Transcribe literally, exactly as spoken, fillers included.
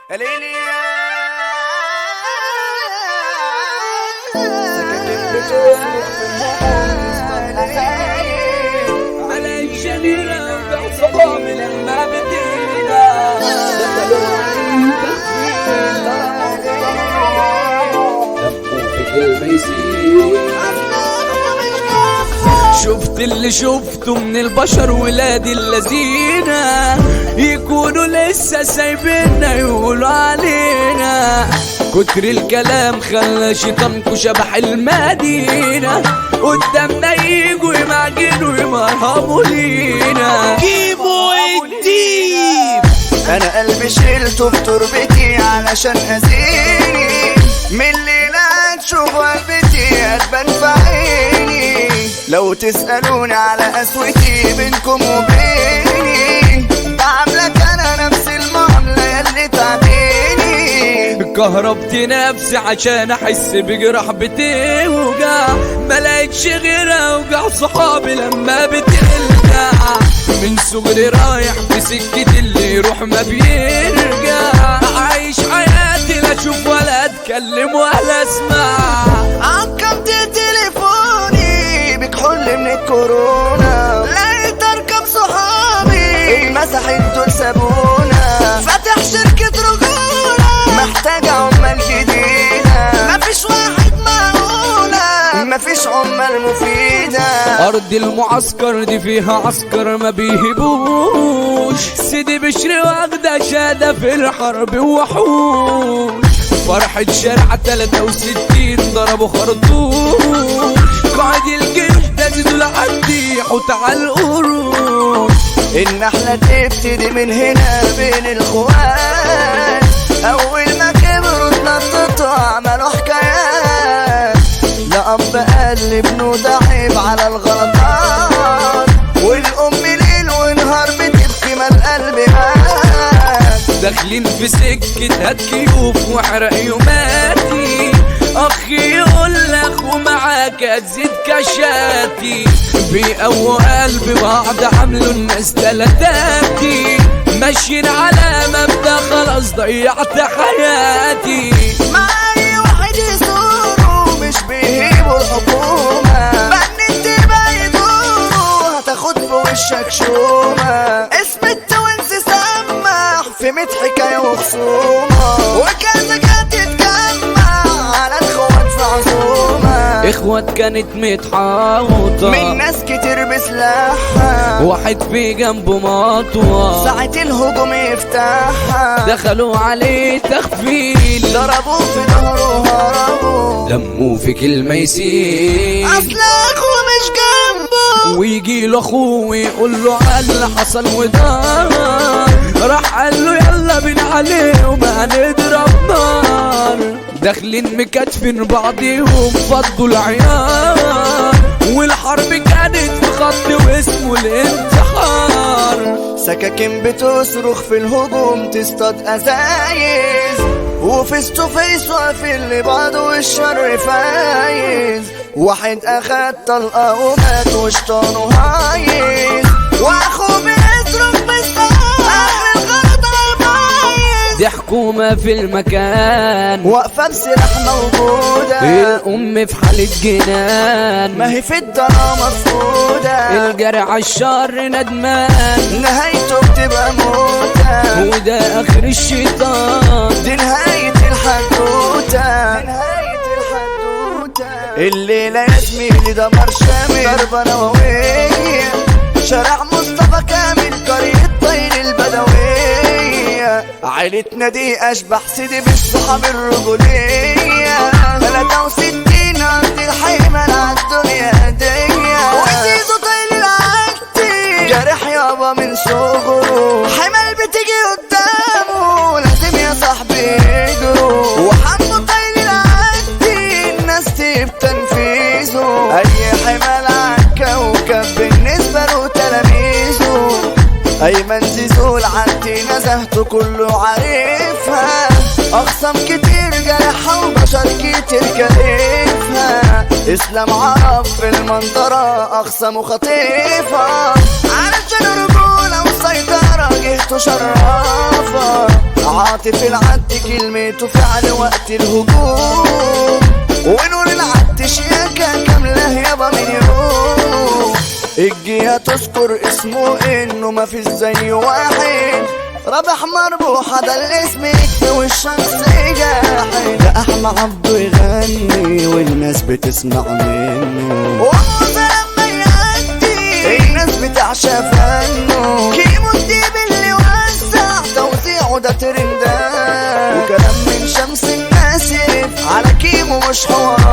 ليلي سكاكين بتصرخ في الهواء عليك شنيرة بعصابي لما بدينا دخلوا عليك في قلبي يسير. شفت اللي شفته من البشر ولاد الذين يكونوا لسه سايبيننا يقولوا علينا كتر الكلام خلى شيطانكوا شبح المدينة قدامنا يجوا يمعجنوا يمرهبوا لينا جيبوا الديب. انا قلبي شيلته بتربتي علشان اذيني من الليلة تشوف قلبتي هتبان في عيني لو تسألوني على قسوتي بينكم وبيني بعملك انا نفس المعاملة ياللي تعبيني. كهربت نفسي عشان احس بجرح بتوجع ملاقيتش غير اوجع صحابي لما بتلجع من صغري رايح في سكة اللي يروح ما بيرجع عايش حياتي لا اشوف ولا اتكلم ولا اسمع. عقمت تليفوني بكحول من الكورونا لقيت ارقام صحابي المسحت دول سابونا فاتح شركة رجولة محتاجة عمال جديدة مفيش واحد معقولة مفيش عمال مفيدة. ارض المعسكر دي فيها عسكر ما بيهبوش سيدي بشري واخدة شهادة في الحرب وحوش فرحة شارع تلاتة وستين ضربوا خرطوش قائد الجيش ده زيدوا لحد يحوط على القروش. النحلة تبتدي من هنا بين الخوات أول ما كبروا اتنططوا عملوا حكايات لا أب قال لابنه ده عيب على الغلطات والأم ليل ونهار بتبكي ما القلب مات. داخلين في سكة هات كيوف واحرق يوماتي اخي يقول لاخو معاك هتزيد كشاتي بيقووا قلب بعض عملوا الناس تلاتاتي ماشيين على مبدأ خلاص ضيعت حياتي مع أي واحد يزوره مش بيهيبوا الحكومة بنت بيدوروا هتاخد بوشك شومة اسم التوانسي سمح في ميت حكاية وخصومة وكذا كانت تتجمع على الخوات في عزومة اخوات كانت متحاوطة من ناس كتير بسلاحها واحد في جنبه مطوة ساعة الهجوم يفتحها دخلوا عليه تخفيل ضربوه في ظهره وهربوا دمه في كلمة يسيل اصل اخوه مش جنبه ويجي له اخوه ويقول له على اللي حصل ودار راح قال له يلا بينا عليه وما هنضرب نار داخلين مكتفين بعضيهم فضوا العيار والحرب كانت في خط واسمه الانتحار. سكاكين بتصرخ في الهجوم تصطاد ازايز وفيس تو فيس واقفين لبعض والشر فايز واحد اخد طلقه ومات وشطانه هايز واخوه بيصرخ بالسهر اخر الغلط البايظ دي حكومة في المكان واقفه بسلاح موجوده الام في حالة جنان ما هي في الضنا مفقوده الجرع على الشر ندمان نهايته بتبقى موتة وده اخر الشيطان دي نهاية الحدوتة نهاية الحدوتة الليلة يا زميلي دمار شامل ضربة نووية شارع مصطفى كامل قرية طين البدوية عيلتنا دي اشبح سيدي بالصحاب الرجولية تلاتة وستين عند الحيمن عالدنيا هدية وزيزو طين العكتي جارح يابا من صغره حمل بتيجي قدامه لازم يا صاحبي يجروا وحمو طين العكتي الناس تجيب تنفيذه اي حمل عالكوكب بالنسبة له تلاميذه ايمن زيزو العدي نزهته كله عارفها اخصام كتير جرحها وبشر كتير كلفها اسلام عرب في المنظرة اخصام وخطيفة علشان رجولة وسيطرة واجهته شرافة. عاطف العد كلمته فعل وقت الهجوم، ونور العد شياكة كاملة يابا من يوم. الجهة تذكر اسمه انه مفيش زي واحد، رابح مربوحة ده الاسم يكفي والشخص جاحد. ده احمى عبده يغني والناس بتسمع منه، وموزة لما يأدي الناس بتعشى فنه. كيمو الديب اللي وسع توزيعه ده ترندات، وكلام من شمس الناس على كيمو مش حوار.